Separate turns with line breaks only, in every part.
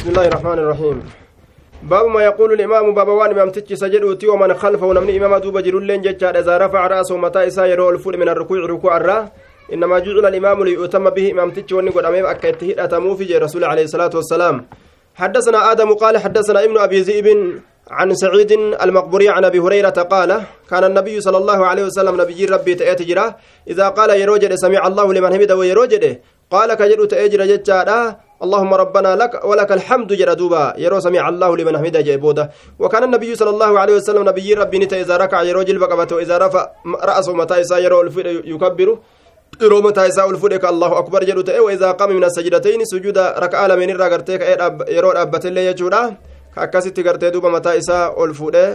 بسم الله الرحمن الرحيم باب ما يقول الإمام باب وان إمام تجي سجدوتي ومن خلفه ونمني إمام دوب جرولين ججار إذا رفع رأسه متى إسا يرو الفول من الركوع ركوع الرا إنما جعل الإمام ليؤتم به إمام تجي ونقول أمام أكيته أتمو في رسول عليه الصلاة والسلام حدثنا آدم قال حدثنا ابن أبي ذئب عن سعيد المقبري عن أبي هريرة قال كان النبي صلى الله عليه وسلم نبي ربي تأتي إذا قال يروجد سمع الله لمن حمده ويروجد قال كجر تأجر ججارا اللهم ربنا لك ولك الحمد جردوبا يرو سمع الله لمن حمده جيبودا وكان النبي صلى الله عليه وسلم نبي ربي نتا إذا ركع يروج البقبة وإذا رفع رأسه متى إسا يرو يكبر يرو متى إسا الفودك الله أكبر جرت وإذا قام من السجدتين سجود ركع لمن الرغرتك يرو أبت الله يجودا كأكست غرتي دوبا متى إسا الفودك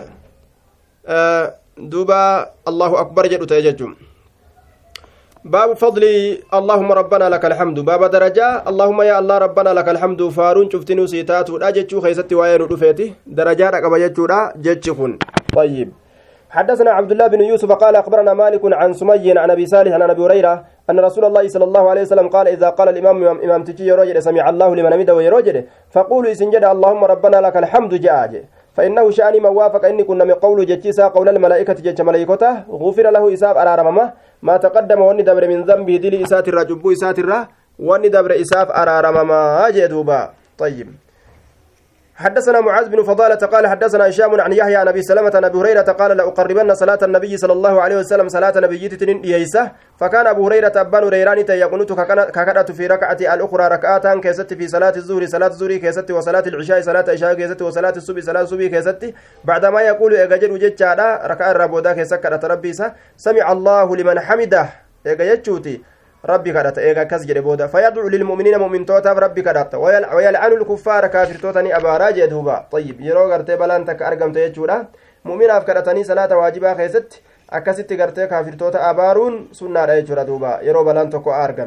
دوبا الله أكبر جرت يجوم باب فضل اللهم ربنا لك الحمد باب درجة اللهم يا الله ربنا لك الحمد فارون شفتني سيتات ولا جتشو خيستي وين رفيتي درجات أكبر جتشودا جتشكن طيب حدثنا عبد الله بن يوسف قال أخبرنا مالك عن سمي عن أبي صالح عن أبي هريرة أن رسول الله صلى الله عليه وسلم قال إذا قال الإمام إمام تجي يروجد سمع الله لمن حمده ويروجد فقولوا إسنجد اللهم ربنا لك الحمد جاء فإنه شأني ما وافق إني كنا من قول جتشيسا قول الملائكة جتش ملائكته غفر له إساب أرارمه ما تقدم واني دبر من ذنبه دلي إسات الرجب إسات الره واني دبر إساف أرارمه جدوبا طيب حدثنا معاذ بن فضالة قال حدثنا هشام عن يحيى عن أبي سلمة عن أبي هريرة قال لأقربن صلاة النبي صلى الله عليه وسلم صلاة نبيتي تنين ييسه فكان أبو هريرة أبان هريران يقنط ككرة في ركعة الأخرى ركعتان كيست في صلاة الظهر صلاة الظهر كيست وصلاة العشاء صلاة العشاء كيست وصلاة الصبح صلاة الصبح كيست بعدما يقول إجاجر وجدت ركعة الربودا كيسكرة ربيسة سمع الله لمن حمده إجاجتشوتي ربي كرات إيجا كسجد بودا فيدعو للمؤمنين مؤمن توتا ربي كرات ويلعن الكفار كافر توتني أبارا جدوبا طيب يرو غرتي بلان تك أرقم تيجورا مؤمن أفكرتني صلاة واجبة خيست أكست غرتي كافر توتا أبارون سنة رأيجورا دوبا يرو بلان تكو أرقم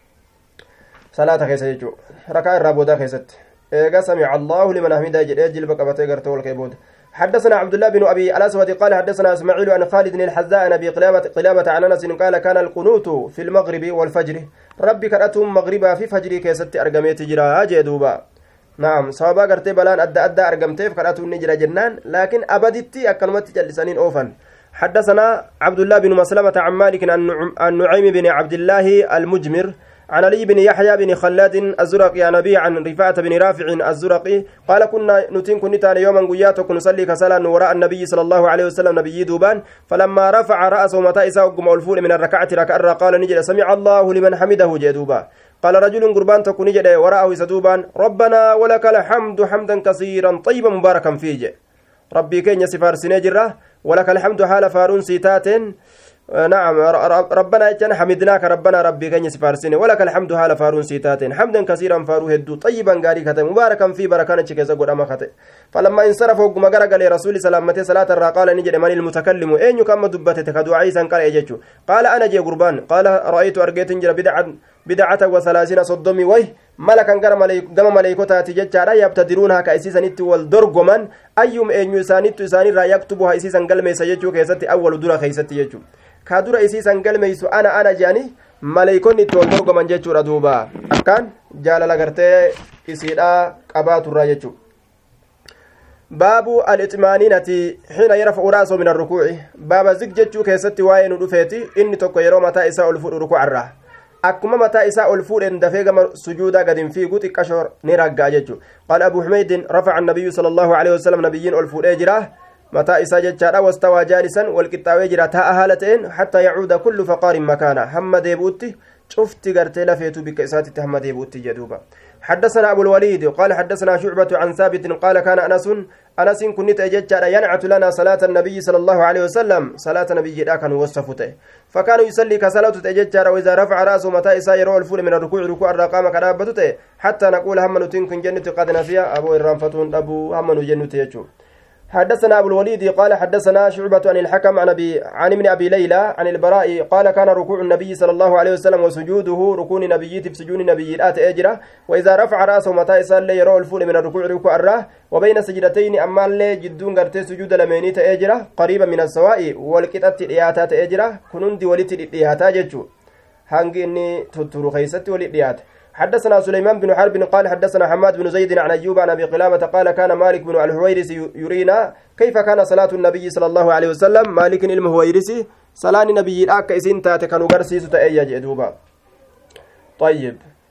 صلاة خيست يجو ركع الرابودا خيست إيجا سمع الله لمن حمده جل بقبتي غرتي والكيبود حدثنا عبد الله بن أبي الأسود قال حدثنا إسماعيل عن خالد الحذاء عن أبي قلابة عن أنس قال كان القنوت في المغرب والفجر ربي كرتهم مغربا في فجر كيست أرقميت جرا جدوبا نعم صوابا قرتي بلان أدى أرقمتيف كرتهم نجرا جنان لكن أبدتي أكلمت جلسانين أوفا حدثنا عبد الله بن مسلمة عن مالك عن نعيم بن عبد الله المجمر عن علي بن يحيى بن خلاد الزرقي عن أبي عن رفاعة بن رافع الزرقي قال كنا نتين كنتان يوما قياتك نصلي كسلا وراء النبي صلى الله عليه وسلم نبي دوبان فلما رفع رأسه متى إساء قم الفول من الركعة ركعة قال نجد سمع الله لمن حمده جدوبا قال رجل قربان تكون نجد وراءه سدوبان ربنا ولك الحمد حمدا كثيرا طيبا مباركا فيه ربي كين يسفار سنجرة ولك الحمد حال فارون سيتات نعم ربنا اجنا حمدناك ربنا ربي كن يسفارسين ولك الحمد حال فارون سيتاتين حمدا كثيرا فارو هدو طيبا غاري كته مباركا في بركانه كيزا غدما كته فلما انصرف وقم غرغل رسول سلامته صلاه الرقال نجد من المتكلم اين كما دبته تكدعي سن قال اجچو قال انا جي قربان قال رايت ارجيت جرى بدعه و30 صدمي وي ملكا غرم ملائكتات جچارا يبتدرونها كايسيسنت والدرغمن ايم اينو سانيت ساني را يكتبها ايسيسن قلمي سيجو كيستي اول دورا خيستي يجو kaadura isiisan galmeeysu ana jaani maleeykonni itti wal dorgoman jechuudha duuba akkaan jaalala gartee isiidha qabaaturraa jechuudha baabu al-ixmaaniinati xiina yarfa'u ra'sahu min ar-rukuuci baaba zig jechuu keessatti waa'ee nu dhufeeti inni tokko yeroo mataa isaa ol fuudhu rukuucarraa akkuma mataa isaa ol fuudhen dafee gama sujuudaa gadin fiigu xiqqashoo ni ragga'a jechuudha qaala abu xumeydin rafaca annabiyyu sallallahu alaihi wasallam nabiyyiin ol fuudhee jira متى إسا جتشارا واستوى جالسا والقطاوي جرا تاء هالتين حتى يعود كل فقار مكانه هم ديبوتي شفت قرتي لفيتو بك إساتي هم ديبوتي جدوبا حدثنا أبو الوليد قال حدثنا شعبة عن ثابت قال كان أنس كنت جتشارا ينعت لنا صلاة النبي صلى الله عليه وسلم صلاة النبي كان وصفته فكان يصلي كصلاة تجتشارا وإذا رفع رأسه متى إسا يرو الفول من الركوع ركوع الرقام كرابته حتى نقول هم نتنكن جنة قد نسيا أبو الرنفتون أبو هم نجنة يجو حدثنا أبو الوليد قال حدثنا شعبة عن الحكم عن ابن أبي ليلى عن البراء قال كان ركوع النبي صلى الله عليه وسلم وسجوده ركون نبيي في سجون نبيي الآت أجرة وإذا رفع رأسه متى يصلي يرى الفول من الركوع ركوع الراه وبين سجدتين أما اللي جدون قرتي سجود لمينيت أجرة قريبا من السواء والكتات الإياتات أجرة كنون دي ولت الإياتات ججو هانجي إني تترو خيستي ولديات حدثنا سليمان بن حرب قال حدثنا حماد بن زيد عن أيوب عن أبي قلابة قال كان مالك بن الحويرث يرينا كيف كان صلاة النبي صلى الله عليه وسلم مالك المهويرث صلاة النبي الأك إسين تاتي كانوا قرسيس تأيّا جدوبا طيب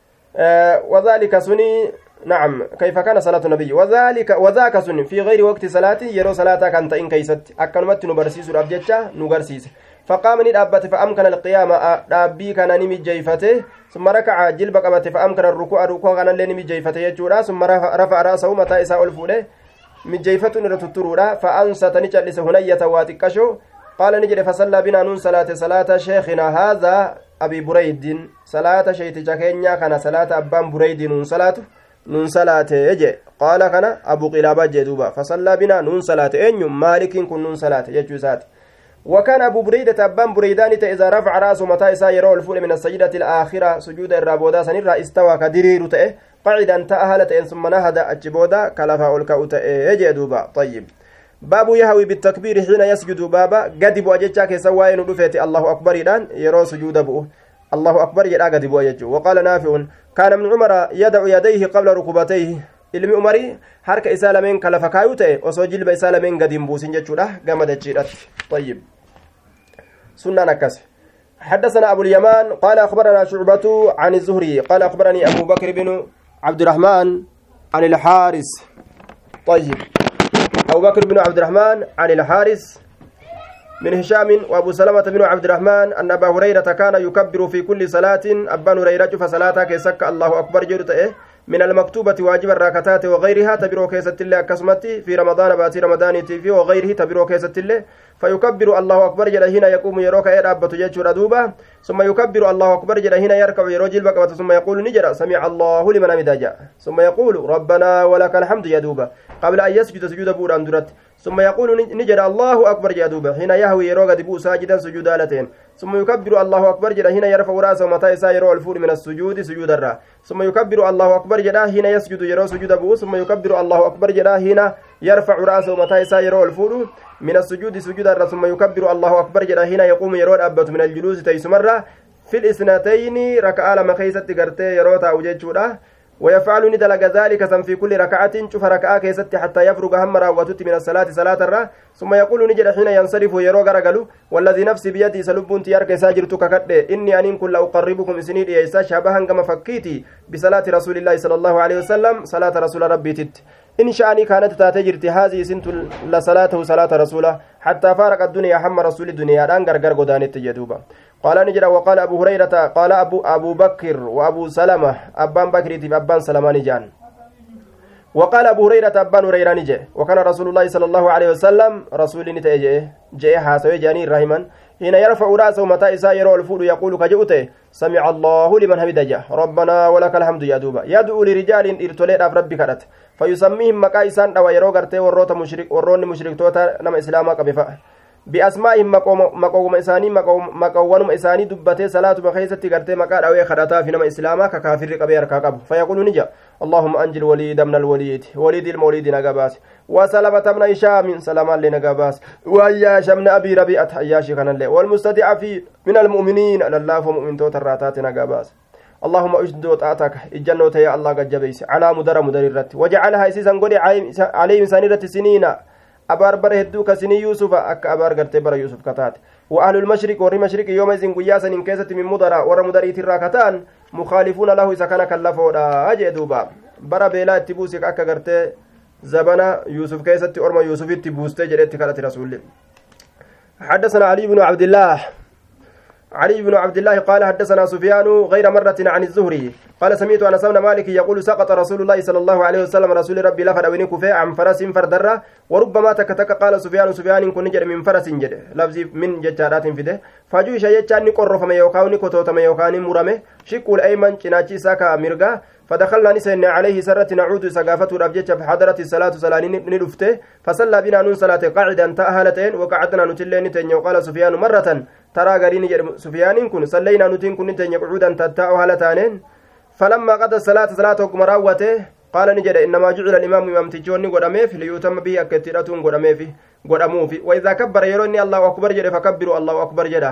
وذلك سني نعم كيف كان صلاة النبي وذاك سني في غير وقت صلاة يرو صلاة كانت إن كيست أكنمت نبرسيس الأبجتة نغرسيس فقام ندابت فأمكن القيام دابي كان نمي جيفته ثم ركع جلب قبت فأمكن الركوع كان لنمي جيفته يجورا ثم رفع رأسه متى إساء الفوله من جيفة نرتطرورا فأنست نجلس هنية واتكشو قال نجري فصلى بنا نون صلاة شيخنا هذا أبي بريد صلاة شيخ جاكينيا كان صلاة أبان بريد نون صلاة يجي قال كان أبو قلابة جدوبا فصلى بنا نون صلاة أين مالك كن نون صلاة يجوزات وكان أبو بريدة أبان بريدان إذا رفع رأسه متى إسا يرى الفول من السجدة الآخرة سجود الرابودا سنرى استوى كدرير تأه قعدا تأهلت ثم نهد أجبودا كلفا أولكا تأه يجدوبا طيب باب يهوي بالتكبير حين يسجد بابا قدب أججاك سواين رفيت الله أكبر الآن يرى سجود أبوه الله أكبر يرى قدب أججو وقال نافع كان من عمر يدع يديه قبل ركبتيه ilmi umarii harka isaa lameen kalafa kaayuu ta'e osoo jilba isaa lameen gadi hin buusin jechuudha gama dachiidhatti طيب سنة نكس حدثنا أبو اليمان قال أخبرنا شعبة عن الزهري قال أخبرني أبو بكر بن عبد الرحمن عن الحارث طيب أبو بكر بن عبد الرحمن عن الحارث من هشام وأبو سلمة بن عبد الرحمن أن أبا هريرة كان يكبر في كل صلاة أبا هريرة فصلاة كيسك الله أكبر جرته من المكتوبة واجب الراكتات وغيرها تبرو كيسة الله كسمتي في رمضان باتي رمضان تيفي وغيره تبرو كيسة الله فيكبر الله أكبر جل هنا يقوم يروك يرابط جيتشور دوبا ثم يكبر الله أكبر جل هنا يركع يروجل بقبة ثم يقول نجرا سمع الله لمن أمدجا ثم يقول ربنا ولك الحمد يا دوبا قبل أن يسجد سجود بوران درت ثم يقول نجرا الله أكبر يا دوبا هنا يهوي يروك دبو ساجدا سجودالتين ثم يكبر الله أكبر جل هنا يرفع رأسه متى يسير الفور من السجود سجود الرا ثم يكبر الله أكبر جل هنا يسجد يرو سجود أبوه ثم يكبر الله أكبر جل هنا يرفع رأسه متى يسير الفور من السجود سجود الرا ثم يكبر الله أكبر جل هنا يقوم يرو الأبة من الجلوس تيسمرة في الإثنتين ركعة لما خيست قرتي يروتا وجيتشورا ويفعل ندلق ذلك في كل ركعة شوف ركعة كيست حتى يفرغ هم راوتت من الصلاة صلاة الرا ثم يقول نجد حين ينصرف يرو غرغلو والذي نفسي بيدي سلب تيارك ساجرتك كد إني أن كل أقربكم سنين إيسا شابها كما فكيتي بصلاة رسول الله صلى الله عليه وسلم صلاة رسول ربي تت إن شأني كانت تاتجرت هذه سنت لصلاته صلاة رسوله حتى فارق الدنيا حم رسول الدنيا دان غرغر غدانت يدوبا قال نجد وقال أبو هريرة قال أبو بكر وأبو سلمة أبان بكر أبان سلمان جان وقال أبو هريرة أبان هريرة نجي وكان رسول الله صلى الله عليه وسلم رسول نتيجه جاء حاسوي جاني رحما حين يرفع رأسه متى إسا يرى الفول يقول كجؤته سمع الله لمن حمده ربنا ولك الحمد يا دوبا يدعو لرجال ارتليت ربك كرت فيسميهم مكايسان أو يرو غرتي ورّوت مشرك ورّون مشرك توتا نم إسلامك بفا بأسمائهم مقوم إساني مقوم إساني دبته صلاة بخيسة غرتي مكان أو خدتا في نم إسلامك كافر كبير كاكب فيقول نجا اللهم أنجل وليد من الوليد وليد المولد نجاباس وسلمة من هشام سلاما لنجاباس وأياش من أبي ربيعة أياش كان له والمستضعف من المؤمنين الله فمؤمن توتراتات نجاباس اللهم أجد وطاعتك الجنة يا الله قد جبيس على مدررت وجعلها إسيسا قولي عليهم سنيرة سنين أبار برهدوك سني يوسف أك أبار قرتي بر يوسف كتات وأهل المشرق ور مشرق يوم إذن قياسا إن كيست من مدرة ور مدريت الراكتان مخالفون له إذا كان كلفونا أجدوبا بر بيلا تبوسك أك قرتي زبنا يوسف كيست أرما يوسف تبوستي جريت كالت رسول حدثنا علي بن عبد الله قال حدثنا سفيان غير مرة عن الزهري قال سمعت أنس بن مالك يقول سقط رسول الله صلى الله عليه وسلم رسول ربي لفد أو نكفى عن فرس فردرة وربما تكتك قال سفيان كن جد من فرس جد لفظ من ججارات فده فجوش يجان نقر فما يوكاو نكتوت ما يوكان مرمه شق الأيمن جناچي ساكا مرغا فدخلنا نسين عليه سرة نعود سقافته ربجت فحضرت الصلاة صلاني ندفته فصلى بنا نون صلاة قاعدا تأهلتين وقعدنا نتلين تن وقال سفيان مرة ترى غرين سفيان كن صلينا نتين كن تن قعودا تتاء هلتانين فلما قضى الصلاة صلاة مراوته قال نجد إنما جعل الإمام إمام تجوني قدامه ليتم به أكتيراتهم قدامه وإذا كبر يروني الله أكبر جده فكبروا الله أكبر جده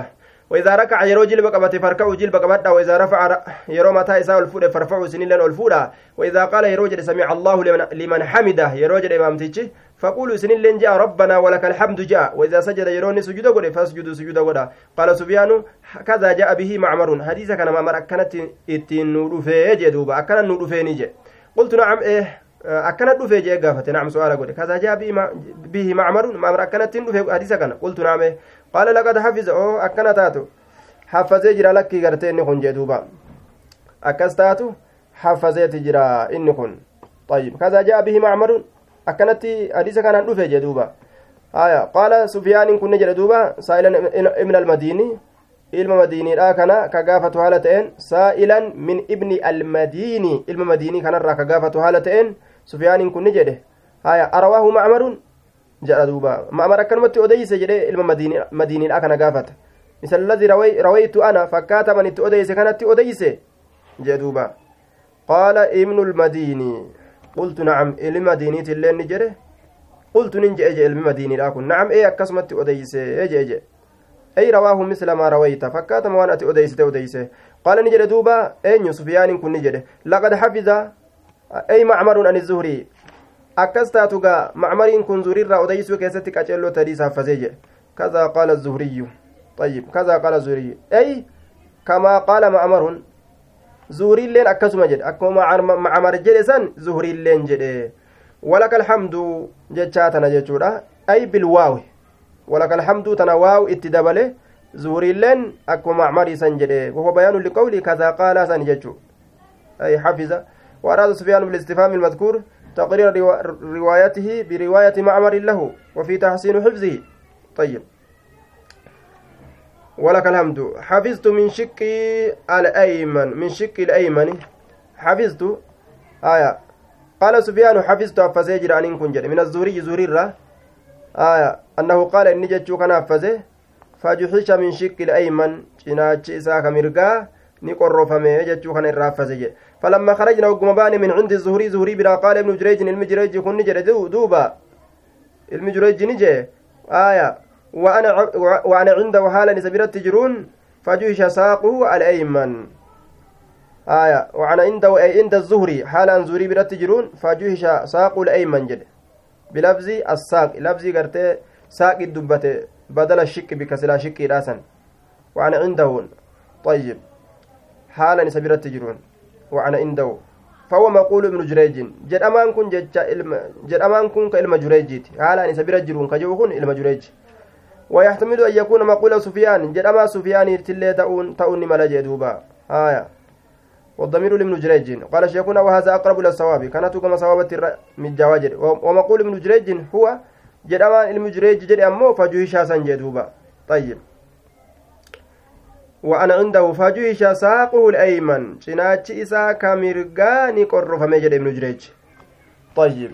وإذا ركع يرو جلب قبته فركعوا جلب قبته وإذا رفع يرو متى إساء الفود فرفعوا سنين الفودا وإذا قال يرو جل سمع الله لمن حمده يرو جل إمامتي فقولوا سنين لن جاء ربنا ولك الحمد جاء وإذا سجد يروني سجود قد فاسجدوا سجود قد قال سفيان كذا جاء به معمر حديث كان معمر أكنت النور في جدوبا أكن النور في نجي قلت نعم أكنت في جي قافت نعم سؤال قد كذا جاء به معمر أكنت النور في حديث كان قلت نعم قال لقد حفظ أكنتاتو حفظ جرا لك قرتين كن جدوبا أكستاتو حفظ جرا إن كن طيب كذا جاء به معمر akkanatti hadiisa kanaan dhufe jedhuuba qaala sufyaaniin kun jedhe duuba saa'ilan ibn almadiini ilma madiiniidha kana ka gaafatu haala ta'een saa'ilan min ibni almadiini ilma madiinii kanarraa ka gaafatu haala ta'een sufyaaniin kun jedhe arawaahu macmarun jedha duuba macmar akkanumatti odeyse jedhe ilma madiiniidha kana gaafata misal alladii rawaytu ana fakkaata man itti odeyse kanatti odeyse jedhe duuba qaala ibnu almadiini قلت نعم علم مدينة اللي نجري قلت ننجي اجي علم مدينة لاكن نعم ايه اكسمت اوديس اجي اي رواه مثل ما رويت فكات موانات اوديس قال نجري دوبا اين سفيان كن نجري لقد حفظ اي معمر عن الزهري اكستاتوغا معمرين كن زهري اوديس وكيستك اجلو تديس حفظيجي كذا قال الزهري طيب كذا قال الزهري اي كما قال معمر زهري لين أكسم جد أكما معمر جلسان زهري لين جد ولك الحمد جتاتنا جتورا أي بالواو ولك الحمد تنواو اتدبله زهري لين أكما معمر سنجد وهو بيان لقولي كذا قال سنجتو أي حفظ وأراد سفيان بالاستفهام المذكور تقرير روايته برواية معمر له وفي تحسين حفظه طيب ولك الحمد حفظت من شقي الأيمن من شقي الأيمن حفظت قال سفيان حفظت أفزيجر عن كنجر من الزهري زهريرة أنه قال إني جتشو كان أفزه فجحش من شقي الأيمن جناج إساك مرقا نقر فمي جتشو كان الرافزيجر فلما خرجنا وقمبان من عند الزهري زهري بلا قال ابن جريج المجريج كن نجر دوبا المجريج نجي وأنا عنده حالا سبيرت تجرون فجوش ساقه الأيمن وأنا عنده أي عند الزهري حالا زهري برت تجرون فجوش ساقه الأيمن جد بلفظ الساق لفظ قرته ساق الدبته بدل الشك بكسلا شك راسا وأنا عنده طيب حالا سبيرت تجرون وأنا عنده فهو مقول ابن جريج جد أمان كن جد أمان كن كإلما جريجيت حالا سبيرت جرون كجوكن إلما جريج ويحتمل أن يكون مقول سفيان جرما سفيان تلي تؤن ملجئ دوبا والضمير لابن جريج قال شيخنا وهذا أقرب إلى الصواب كانت كما صوابت من جواجر ومقول ابن جريج هو جرما ابن جريج جري أمو فجوهش سنجي دوبا طيب وأنا عنده فجوهش ساقه الأيمن شناتش إسا كاميرغاني قرر فميجر ابن جريج طيب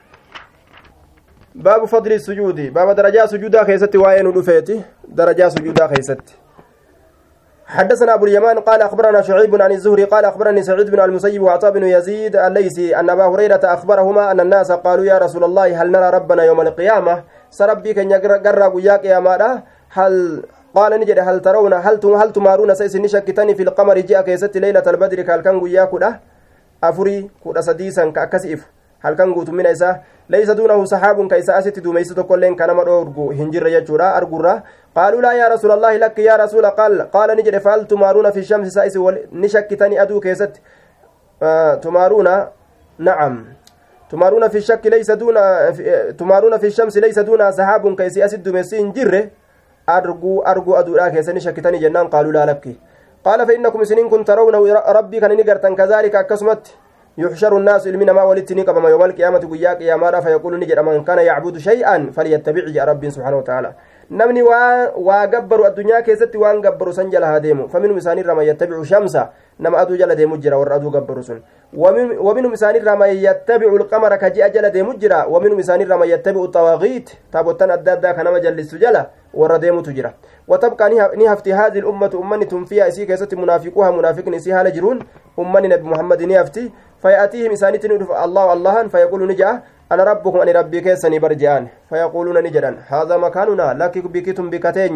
باب فضل السجود باب درجات سجودا خيست وين ودفيتي درجات سجودا خيست حدثنا ابو اليمان قال اخبرنا شعيب عن الزهري قال اخبرني سعيد بن المسيب وعطاء بن يزيد الليثي ان ابا هريره اخبرهما ان الناس قالوا يا رسول الله هل نرى ربنا يوم القيامه سربي كن يقرا ويا قيامه هل قال نجد هل ترون هل تمارون سيسن شكتني في القمر جاء كيست ليله البدر كالكن ويا كدا افري كدا سديسا كاكسيف هل كان قوت من إسا ليس دونه سحاب كيسا أسيت دوميسة كلين كان مرورغو هنجر يجورا أرغورا قالوا لا يا رسول الله لك يا رسول قال نجد فهل تمارون في الشمس سائس نشكتني أدو كيست تمارون نعم تمارون في الشك ليس دون تمارون في الشمس ليس دون سحاب كيسا أسيت دوميسة هنجر أرغو أدو لا كيسا نشكتني جنان قالوا لا لك قال فإنكم سنين كنت ترون ربي كان نقرتا كذلك أكسمت يحشر الناس إلمنا ما ولتني كما يوم القيامة قياك يا مارا فيقول نجد من كان يعبد شيئا فليتبع يا رب سبحانه وتعالى نمني وقبر الدنيا كيست وان قبر سنجل هاديمو فمن مسان رما يتبع شمسا نما أدو جل ديمو جرا ورأدو قبر سن ومن مسان رما يتبع القمر كجي أجل ديمو جرا ومن مسان رما يتبع الطواغيت تابوتان أدادا كنما جلس جلا ورديمو تجرا وتبقى نهفتي هذه الأمة أمنتهم فيها إسي كيست منافقوها منافق نسيها لجرون أمني نبي محمد نهفتي فيأتيهم إسانيتين الله فيقول نجا أنا ربكم أني ربي كيسني برجعان فيقولون نجدا هذا مكاننا لك بكتم بكتينيا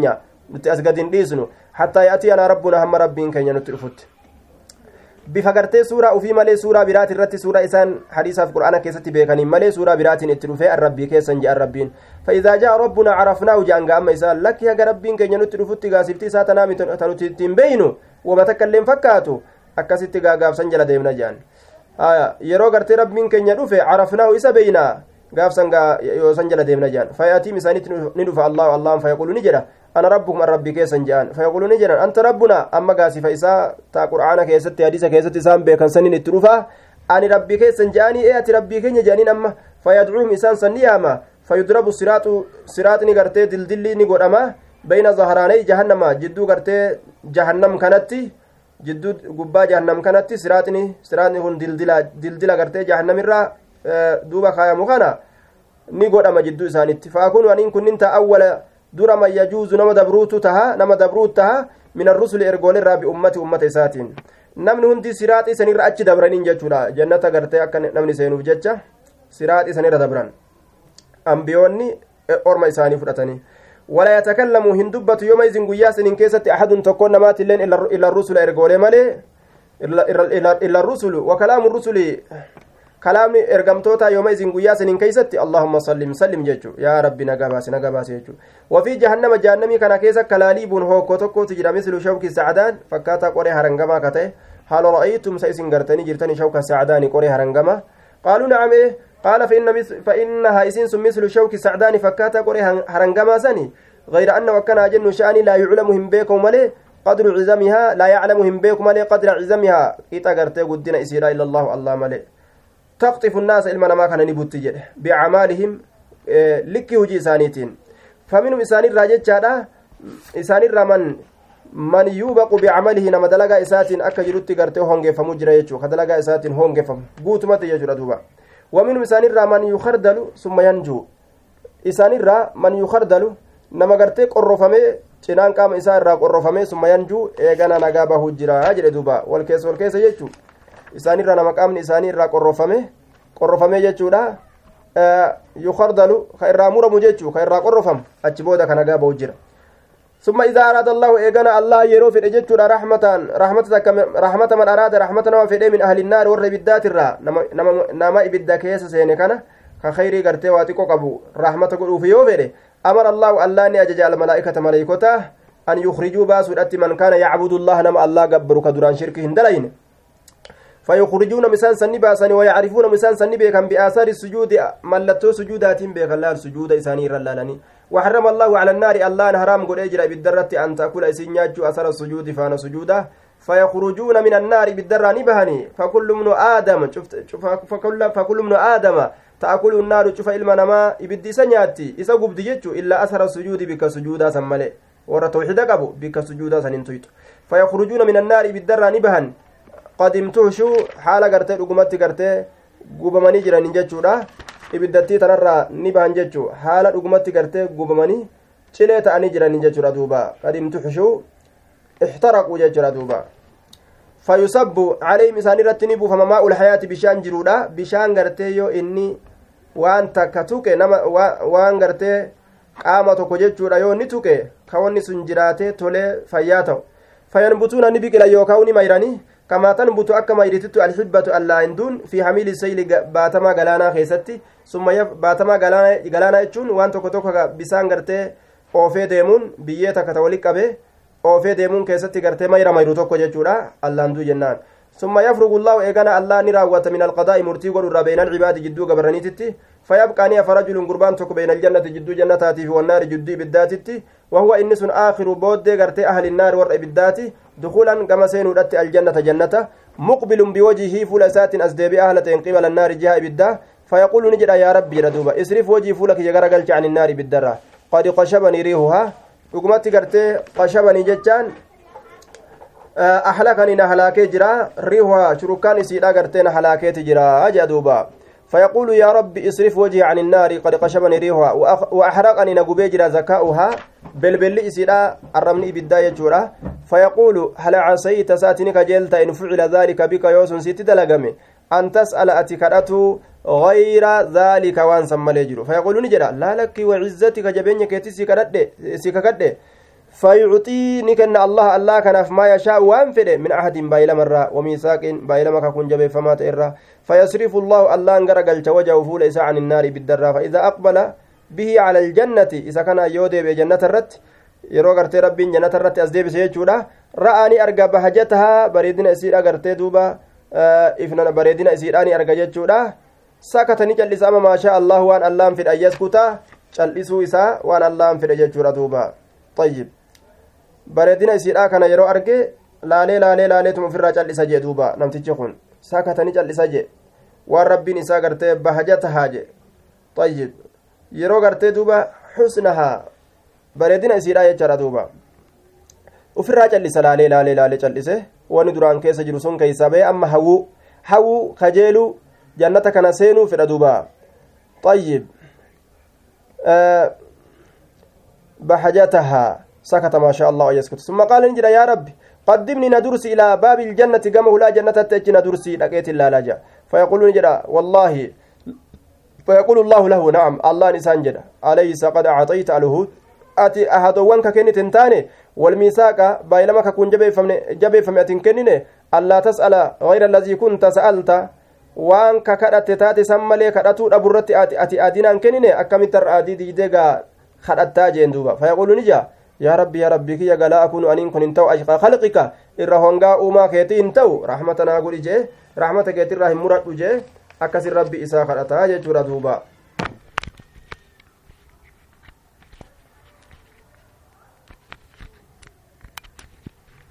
nuti as gadi hin dhiisnu hattaa ya'tiyanaa rabbunaa hamma rabbiin keenya nutti dhufutti bifa gartee suuraa ufii malee suuraa biraati irratti suuraa isaan hadiisaaf qur'aana keessatti beekaniin malee suuraa biraatiin itti dhufee arrabbii keessan je'an rabbiin fa'iidaa ja'a rabbunaa carafnaahu je'an ga'amma isaan lakki haga rabbiin keenya nutti dhufutti gaasiftii isaa tanaa tanuti ittiin beeynu wama takka illee fakkaatu akkasitti gaagaafsan jala deemna je'an yeroo gartee rabbiin keenya dhufe carafnaahu isa beeynaa gaafsan yoo san jala deemna je'an fayyaatiin isaaniitti ni dhufa allahan fayyaqulu ni jedha ana rabbukum arrabbii keessan je'an fayyaqulu ni jedhan anta rabbuna amma gaasifa isaa taa qur'aana keessatti hadiisa keessatti isaan beekan saniin itti dhufa ani rabbii keessan je'anii ati rabbii keenya je'aniin amma fayyadcuuhum isaan san ni yaama fayyudrabu siraaxni gartee dildilli ni godhama bayna zahraanay jahannama jidduu gartee jahannam kanatti jidduu gubbaa jahannam kanatti siraaxni kun dildila gartee jahannamirraa duuba kaayamu kana ni godhama jidduu isaanitti faakunu aniin kunnin ta awwala dura man yajuuzu nama dabruutu taha min arrusuli ergoolerraa biummati ummata isaatiin namni hundi siraaxii sanirra achi dabraniin jechuudha jannata gartee akka namni seenuuf jecha siraaxii sanirra dabran ambiyoonni orma isaanii fudhatanii wala yatakallamu hin dubbatu yooma izin guyyaa sinin keessatti ahadun tokkoon namaatilleen illa rusula ergoolee malee illa rusulu wa kalaamu rusuli kalaamni ergamtoota yooma izin guyyaa sinin keeysatti allahumma sallim jechu yaa rabbi nagaa baasi jechu wafii jahannama jahannamii kana keessa kalaaliibuun hokkoo tokkotu jira mislu shawki sacdaan fakkaataa qoree harangamaa ka ta'e hal ra'aytum sa isin gartanii jirtanii shawka sacdaani qoree harangama qaaluu nacam qaala فإنها إسنس مثل شوك سعدان فكاتا قري هرنغما سني غير أنه وكان جن شأني لا يعلمهم بكم ملي قدر عزمها لا يعلمهم بكم ملي قدر عزمها إتا قرتي قدنا إسيرا إلا الله ملي تقطف الناس إلما ما كان نبوت بأعمالهم لكي وجي سانيتين فمنهم إساني الراجج هذا إساني الرمن من يوبق بعمله نما دلغا إساتين أكا جرتي قرتي هونغي فمجرى يجو خدلغا إساتين هونغي فم قوتمت يجو دوبا ومنهم إساني الرمن يخردل ثم ينجو إساني الرمن يخردل نما قرتي قرفمي cinaan qaama isaa irraa qorrofamee summa yanjuu eegana nagaa bahuu jira jedhe duuba wal keessa jechuu isaanirra nama qaamni isaanii irraa qorrofamee jechuudha yukhardalu ka irraa muramu jechuu ka irraa qorrofamu achi booda ka nagaa bahuu jira summa idaa araada allahu eegana allah yeroo fedhe jechuudha rahmata man araada rahmata nama fedhe min ahli nnaar warra ibiddaatirraa nama ibidda keessa seene kana ka khayrii gartee waa xiqqoo qabu rahmata godhuuf yoo fedhe أمر الله ألا أن يجعل الملائكة ملائكته أن يخرجوا باسو الأتي من كان يعبد الله نما الله قبرك دران شركهم دلين فيخرجون مسان سني باساني ويعرفون مسان سني بكم بآثار السجود ملتو سجودات بك الله سجود إساني رلالني وحرم الله على النار الله حرام قل أجر بالدرة أن تأكل إسنياج أثر السجود فانا سجوده فيخرجون من النار بالدرة نبهني فكل من آدم فكل من آدم تأكل النار شوف إلما نما يبدي سنياتي إذا قبض يجو إلا أثر السجود بك سجودا سمالي ورا توحيد قبو بك سجودا سننتويت فيخرجون من النار بالدرة نبهن قدمته شو حالة قرتي رقمتي قرتي قبماني جرى ننججودا إبدتي تنرى نبهن ججو حالة رقمتي قرتي قبماني شليت أني جرى ننججودا دوبا قدمته شو احترقوا ججودا دوبا فيصب عليه مساني رتنبو فماء الحياة بشان جرودا بشان قرتي يو إني waan takka tuqe nama waan gartee qaama tokko jechuudha yoo ni tuqe kawanni sun jiraatee tolee fayyaa ta'u fayanbutuuna ni biqila yookaan ni mayranii kamaa tanbutu akka mayrititti alhibbatu allaahinduun fi hamiili sayli baatamaa galaanaa keessatti summa baatamaa galaanaa jechuun waan tokko tokko bisaan gartee oofee deemuun biyyee takka ta walitti qabee oofee deemuun keessatti gartee mayru tokko jechuudha allaahinduu jennaan ثم يفرغ الله إيقنا الله نراوة من القضاء مرتي قرر بين العباد جدو قبرانيتتي فيبقى نيا فرجل قربان تك بين الجنة جدو جنتاتي والنار جدو بالذاتتي وهو إنس آخر بود قرتي أهل النار ور بالذاتي دخولا كما سينو الجنة جنته مقبل بوجهه فلسات أزدي أهلة قبل النار جهة بالده فيقول نجد يا ربي ردوبا اسرف وجهي فولك يقرقلت عن النار بالدرة قد قشبني ريحها وقمت قرتي قشبني جتان أحلقني نهلاكي جرا ريحها شركان سيدا قرتين هلاكي تجرا أجدوبا فيقول يا رب اصرف وجهي عن النار قد قشبني ريحها وأحرقني نقبي جرا زكاؤها بلبل سيدا الرمني بالداية جرا فيقول هل عصيت ساتنك جلت إن فعل ذلك بك يوسن ست دلقمي أن تسأل أتكرته غير ذلك وان سمى لجرو فيقول نجرا لا لك وعزتك جبينك سيككد فيعطي نكن الله كنف ما يشاء وانفد من أحد بايل مرة وميثاق بايل ما كون جبه فما تئرى فيصرف الله انغرقل وجهه فوليس عن النار بالدرة فإذا أقبل به على الجنة إذا كان يودي بجنة الرت yeroo gartee rabbiin jannata irratti as deebise jechuudha ra'aani arga bahajataha bareedina isiidha gartee duuba ifnana bareedina isiidhaani arga jechuudha sakatani callisa ama maasha Allah waan Allahan fedha yaskuta callisuu isaa waan Allahan fedha jechuudha duuba tayyib bareedina isiidha kana yeroo arge laalee tuma ofirraa callisa jee duuba namtichi kun sakatani callisa jee waan rabbiin isaa gartee bahajataha jee tayyib yeroo gartee duuba husnaha bareedina isiidha jechaadha duuba ofirraa callisa laalee callise wani duraan keessa jiru sun keeysa bee amma hawuu kajeelu jannata kana seenuu fedha duuba طيب بحاجتها سكت ما شاء الله يسكت ثم قال انجد يا رب قدمني ندرسي إلى باب الجنة كما لا جنة تأتي ندرسي لقيت الله لجا فيقول انجد والله فيقول الله له نعم الله نسان جد أليس قد أعطيت له ati ahadowwanka kennitin taane walmiisaaqa baay'ilama kun jabeeffame atin kennine allaa tas'ala ghayra allazii kunta sa'alta waan ka kadhatte taate san malee kadhatuu dhaburratti ati adinaan kennine akkamittar adii diidee gaa kadhattaa jeen duuba fayaquulu nija yaa rabbi kiyya galaa akunu aniin kun hin ta'u ashqaa khalqika irra hongaa uumaa keetii hin ta'u rahmatanaa godhi jee rahmata keetirraa hin muradhu jee akkasin rabbi isaa kadhataa jechuudha duuba